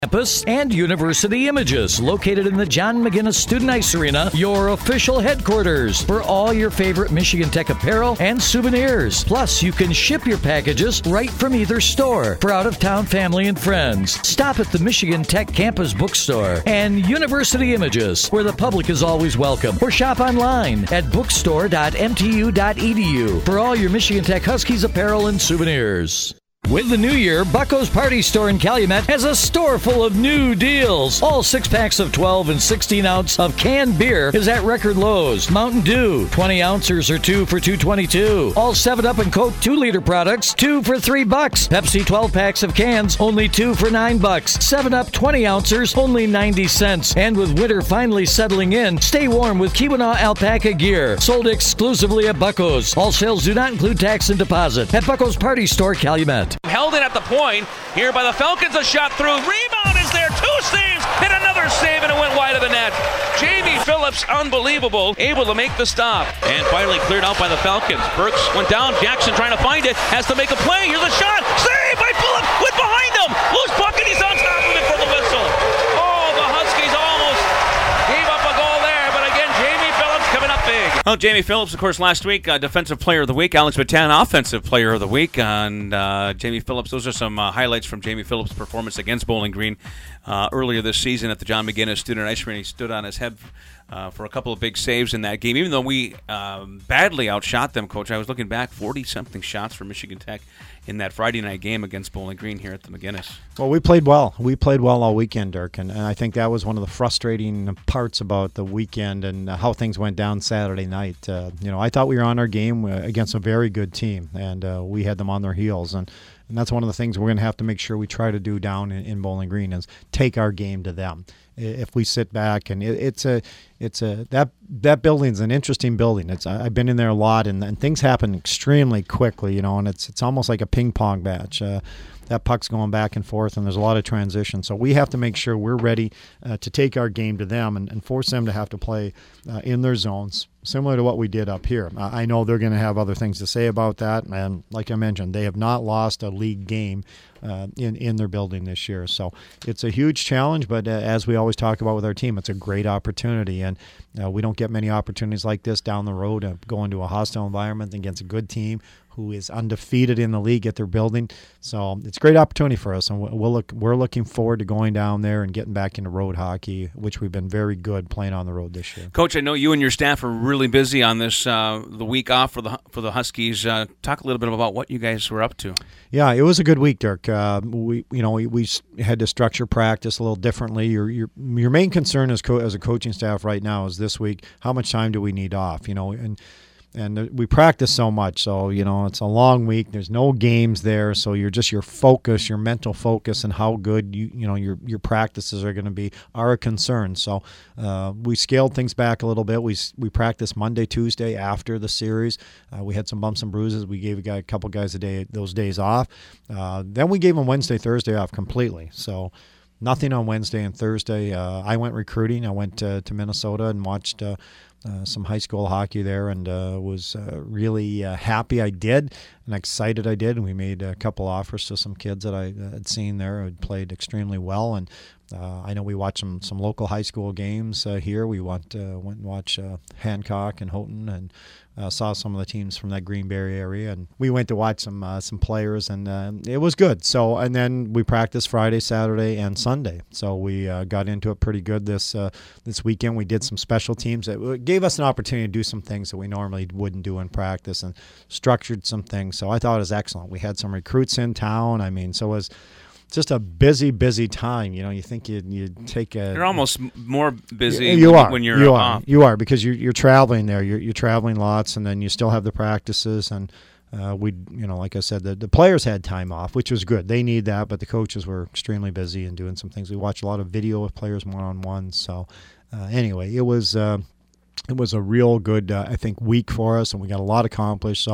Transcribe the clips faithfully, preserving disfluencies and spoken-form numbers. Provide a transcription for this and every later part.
Campus and University Images, located in the John McGinnis Student Ice Arena, your official headquarters for all your favorite Michigan Tech apparel and souvenirs. Plus, you can ship your packages right from either store for out-of-town family and friends. Stop at the Michigan Tech Campus Bookstore and University Images, where the public is always welcome, or shop online at bookstore dot m t u dot e d u for all your Michigan Tech Huskies apparel and souvenirs. With the new year, Bucko's Party Store in Calumet has a store full of new deals. All six packs of twelve and sixteen ounce of canned beer is at record lows. Mountain Dew, twenty ounces are two for two twenty-two. All seven up and Coke two liter products, two for three bucks. Pepsi twelve packs of cans, only two for nine bucks. seven up twenty ounces, only ninety cents. And with winter finally settling in, stay warm with Keweenaw alpaca gear. Sold exclusively at Bucko's. All sales do not include tax and deposit. At Bucko's Party Store, Calumet. Held in at the point here by the Falcons. A shot through. Rebound is there. Two saves and another save, and it went wide of the net. Jamie Phillips, unbelievable, able to make the stop. And finally cleared out by the Falcons. Burks went down. Jackson trying to find it. Has to make a play. Here's a shot. Save by Phillips. With behind him. Loose puck, and he's on top of it for the whistle. Oh, the Huskies almost gave up a goal there. But again, Jamie Phillips coming up big. Well, Jamie Phillips, of course, last week, uh, Defensive Player of the Week. Alex Matan, Offensive Player of the Week. And uh, Jamie Phillips, those are some uh, highlights from Jamie Phillips' performance against Bowling Green uh, earlier this season at the John McGinnis Student Ice Arena. He stood on his head uh, for a couple of big saves in that game. Even though we um, badly outshot them, Coach, I was looking back, forty-something shots for Michigan Tech in that Friday night game against Bowling Green here at the McGinnis. Well, we played well. We played well all weekend, Dirk, and, and I think that was one of the frustrating parts about the weekend and uh, how things went down Saturday night. Uh, you know, I thought we were on our game uh, against a very good team, and uh, we had them on their heels, and, and that's one of the things we're going to have to make sure we try to do down in, in Bowling Green is take our game to them. If we sit back, and it, it's a, it's a that that building's an interesting building. It's I've been in there a lot, and, and things happen extremely quickly, you know, and it's it's almost like a ping pong match. Uh, that puck's going back and forth, and there's a lot of transition. So we have to make sure we're ready uh, to take our game to them and, and force them to have to play uh, in their zones, similar to what we did up here. Uh, I know they're going to have other things to say about that, and like I mentioned, they have not lost a league game uh, in, in their building this year. So it's a huge challenge, but uh, as we always talk about with our team, it's a great opportunity, and uh, we don't get many opportunities like this down the road of going to a hostile environment against a good team who is undefeated in the league at their building. So it's a great opportunity for us, and we'll look, we're looking forward to going down there and getting back into road hockey, which we've been very good playing on the road this year. Coach, I know you and your staff are really busy on this uh, the week off for the for the Huskies. Uh, talk a little bit about what you guys were up to. Yeah, it was a good week, Dirk. Uh, we you know we, we had to structure practice a little differently. Your your your main concern as co- as a coaching staff right now is this week, how much time do we need off? You know, and And we practice so much, so, you know, it's a long week. There's no games there, so you're just your focus, your mental focus, and how good, you you know, your your practices are going to be are a concern. So uh, we scaled things back a little bit. We we practiced Monday, Tuesday after the series. Uh, we had some bumps and bruises. We gave a, guy, a couple guys a day those days off. Uh, then we gave them Wednesday, Thursday off completely. So nothing on Wednesday and Thursday. Uh, I went recruiting. I went uh, to Minnesota and watched uh, uh, some high school hockey there, and uh, was uh, really uh, happy I did and excited I did. And we made a couple offers to some kids that I had seen there who had played extremely well. And uh, I know we watched some, some local high school games uh, here. We went, uh, went and watched uh, Hancock and Houghton, and Uh, saw some of the teams from that Greenberry area, and we went to watch some uh, some players, and uh, it was good. So, and then we practiced Friday, Saturday, and Sunday. So we uh, got into it pretty good this uh, this weekend. We did some special teams that gave us an opportunity to do some things that we normally wouldn't do in practice, and structured some things. So I thought it was excellent. We had some recruits in town. I mean, so it was just a busy, busy time. You know, you think you'd, you'd take a... You're almost more busy you when, are, when you're you off. Are, you are, because you're, you're traveling there. You're, you're traveling lots, and then you still have the practices. And uh, we, you know, like I said, the, the players had time off, which was good. They need that, but the coaches were extremely busy and doing some things. We watched a lot of video of players one-on-one. So uh, anyway, it was... Uh, It was a real good, uh, I think, week for us, and we got a lot accomplished. So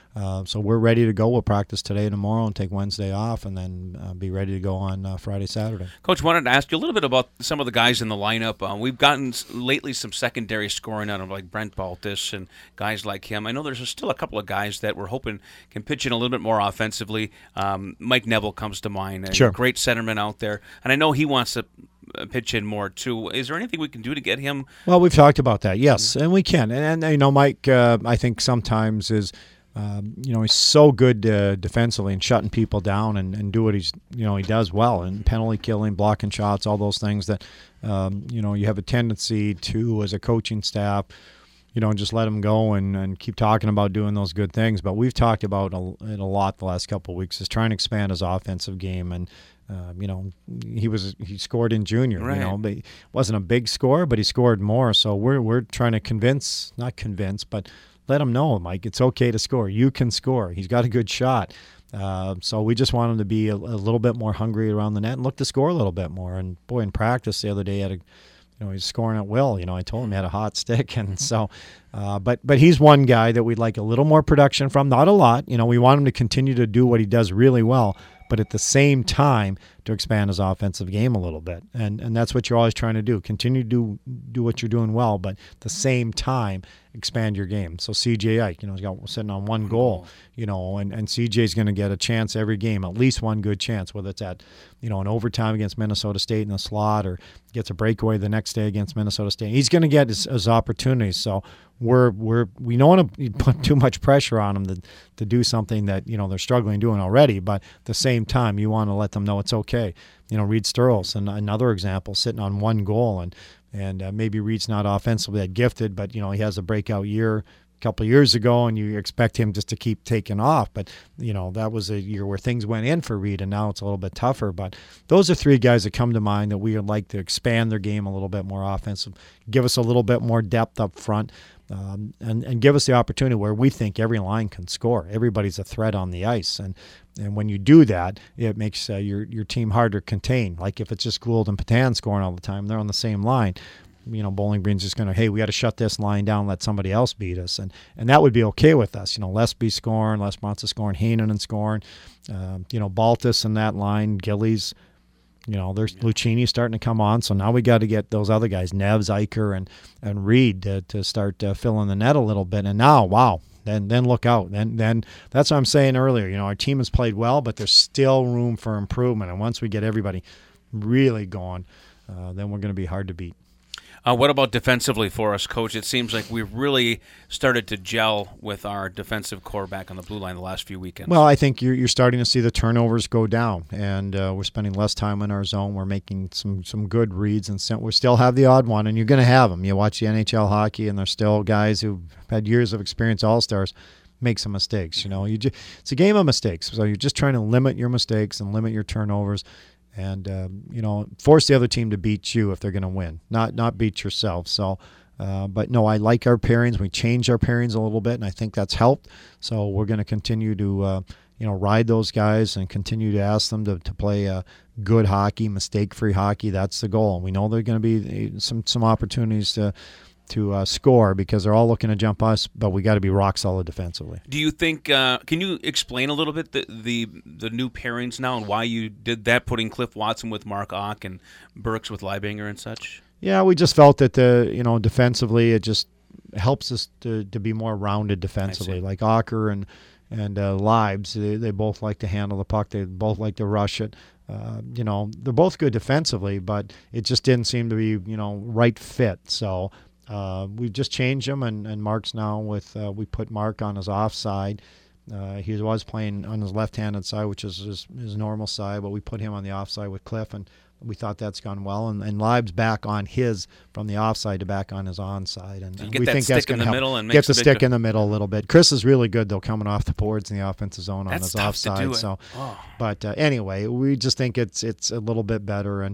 uh, so we're ready to go. We'll practice today and tomorrow and take Wednesday off, and then uh, be ready to go on uh, Friday, Saturday. Coach, wanted to ask you a little bit about some of the guys in the lineup. Uh, we've gotten lately some secondary scoring out of like Brent Baltus and guys like him. I know there's still a couple of guys that we're hoping can pitch in a little bit more offensively. Um, Mike Neville comes to mind. Sure. A great centerman out there. And I know he wants to pitch in more too. Is there anything we can do to get him? Well, we've talked about that, yes, and we can. And, and you know, Mike, uh, I think sometimes is, um, you know, he's so good uh, defensively and shutting people down and, and do what he's, you know, he does well, and penalty killing, blocking shots, all those things that, um, you know, you have a tendency to, as a coaching staff, you know, just let him go and, and keep talking about doing those good things. But we've talked about it a lot the last couple of weeks, is trying to expand his offensive game. And Uh, you know, he was he scored in junior. Right. You know, but it wasn't a big score, but he scored more. So we're we're trying to convince, not convince, but let him know, Mike, it's okay to score. You can score. He's got a good shot. Uh, so we just want him to be a, a little bit more hungry around the net and look to score a little bit more. And boy, in practice the other day, he had a, you know, he's scoring at will. You know, I told him he had a hot stick, and so, uh, but but he's one guy that we'd like a little more production from. Not a lot. You know, we want him to continue to do what he does really well, but at the same time to expand his offensive game a little bit. And and that's what you're always trying to do. Continue to do do what you're doing well, but at the same time expand your game. So C J Ike, you know, he's got sitting on one goal, you know, and, and C J's going to get a chance every game, at least one good chance, whether it's at, you know, an overtime against Minnesota State in the slot or gets a breakaway the next day against Minnesota State. He's going to get his, his opportunities. So we're we're we don't want to put too much pressure on him to to do something that, you know, they're struggling doing already, but at the same time you want to let them know it's okay. You know, Reed Sturls, and another example, sitting on one goal, and and uh, maybe Reed's not offensively that gifted, but you know, he has a breakout year a couple of years ago, and you expect him just to keep taking off. But you know, that was a year where things went in for Reed, and now it's a little bit tougher. But those are three guys that come to mind that we would like to expand their game a little bit more offensive, give us a little bit more depth up front. Um, and, and give us the opportunity where we think every line can score. Everybody's a threat on the ice. And and when you do that, it makes uh, your your team harder to contain. Like if it's just Gould and Patan scoring all the time, they're on the same line. You know, Bowling Green's just going to, hey, we got to shut this line down, let somebody else beat us. And and that would be okay with us. You know, Lesby scoring, Les Bronson scoring, Heinonen scoring. Uh, you know, Baltus in that line, Gillies. You know, there's Lucchini starting to come on, so now we got to get those other guys, Neves, Eicher, and and Reed, to, to start uh, filling the net a little bit. And now, wow, then then look out. Then then that's what I'm saying earlier. You know, our team has played well, but there's still room for improvement. And once we get everybody really going, uh, then we're going to be hard to beat. Uh, what about defensively for us, Coach? It seems like we've really started to gel with our defensive core back on the blue line the last few weekends. Well, I think you're, you're starting to see the turnovers go down, and uh, we're spending less time in our zone. We're making some, some good reads, and we still have the odd one, and you're going to have them. You watch the N H L hockey, and there's still guys who've had years of experience, all-stars, make some mistakes. You know, you just, it's a game of mistakes, so you're just trying to limit your mistakes and limit your turnovers. And, uh, you know, force the other team to beat you if they're going to win, not not beat yourself. So, uh, but, no, I like our pairings. We changed our pairings a little bit, and I think that's helped. So we're going to continue to, uh, you know, ride those guys and continue to ask them to, to play uh, good hockey, mistake-free hockey. That's the goal. And we know there are going to be some, some opportunities to to uh, score because they're all looking to jump us, but we got to be rock solid defensively. Do you think? Uh, can you explain a little bit the, the the new pairings now and why you did that, putting Cliff Watson with Mark Ock and Burks with Leibinger and such? Yeah, we just felt that the you know defensively it just helps us to, to be more rounded defensively. Like Ocker and and uh, Leibs, they, they both like to handle the puck. They both like to rush it. Uh, you know, they're both good defensively, but it just didn't seem to be you know right fit. So. Uh, we've just changed him, and, and Mark's now with uh, we put Mark on his offside. Uh, he was playing on his left-handed side, which is his, his normal side, but we put him on the offside with Cliff, and we thought that's gone well. And, and Leib's back on his from the offside to back on his onside, and, so and get we that think stick that's going in to the middle help and get the makes a stick big in the middle a little bit. Chris is really good though, coming off the boards in the offensive zone on that's his tough offside. to do it. So, oh. but uh, anyway, we just think it's it's a little bit better and.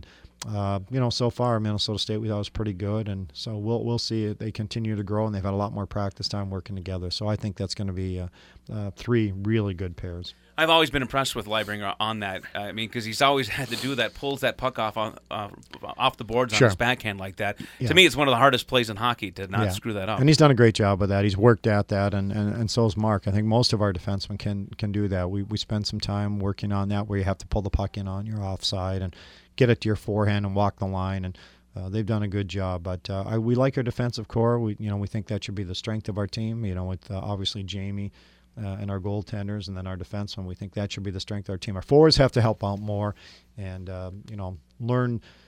uh, you know, so far Minnesota State we thought was pretty good, and so we'll we'll see it. They continue to grow, and they've had a lot more practice time working together. So I think that's going to be uh, uh, three really good pairs. I've always been impressed with Leibringer on that. Uh, I mean, because he's always had to do that, pulls that puck off on, uh, off the boards on Sure. his backhand like that. Yeah. To me, it's one of the hardest plays in hockey to not Yeah. screw that up. And he's done a great job with that. He's worked at that, and, and, and so's Mark. I think most of our defensemen can can do that. We we spend some time working on that, where you have to pull the puck in on your offside and get it to your forehand and walk the line, and uh, they've done a good job. But uh, I, we like our defensive core. We you know we think that should be the strength of our team. You know, with uh, obviously Jamie. Uh, and our goaltenders, and then our defensemen. We think that should be the strength of our team. Our forwards have to help out more, and uh, you know, learn